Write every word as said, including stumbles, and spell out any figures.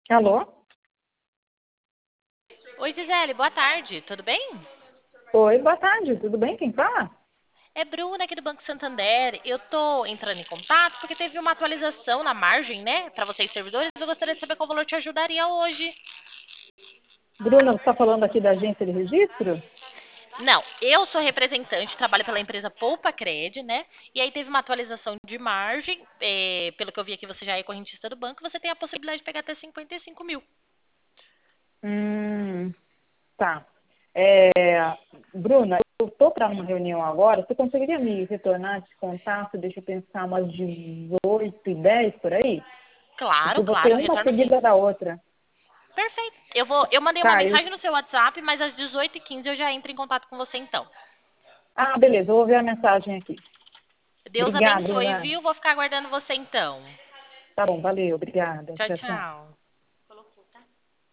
Alô? Oi, Gisele, boa tarde, tudo bem? Oi, boa tarde, tudo bem? Quem fala? É Bruna aqui do Banco Santander. Eu tô entrando em contato porque teve uma atualização na margem, né, para vocês servidores. Eu gostaria de saber qual valor te ajudaria hoje. Bruna, você está falando aqui da agência de registro? Não, eu sou representante, trabalho pela empresa Poupa Cred, né? E aí teve uma atualização de margem. eh, pelo que eu vi aqui, você já é correntista do banco, você tem a possibilidade de pegar até cinquenta e cinco mil. Hum, tá. É, Bruna, eu estou para uma reunião agora. Você conseguiria me retornar esse contato? Deixa eu pensar, umas dezoito e dez por aí? Porque Claro, eu vou ter claro, uma retorno sim. seguida da outra. Perfeito. Eu vou, eu mandei uma Tá, eu... mensagem no seu WhatsApp, mas às dezoito e quinze eu já entro em contato com você então. Ah, beleza, eu vou ver a mensagem aqui. Deus Obrigada, abençoe, Bruna. viu? Vou ficar aguardando você então. Tá bom, valeu, obrigada. Tchau, Tchau, tchau. tchau.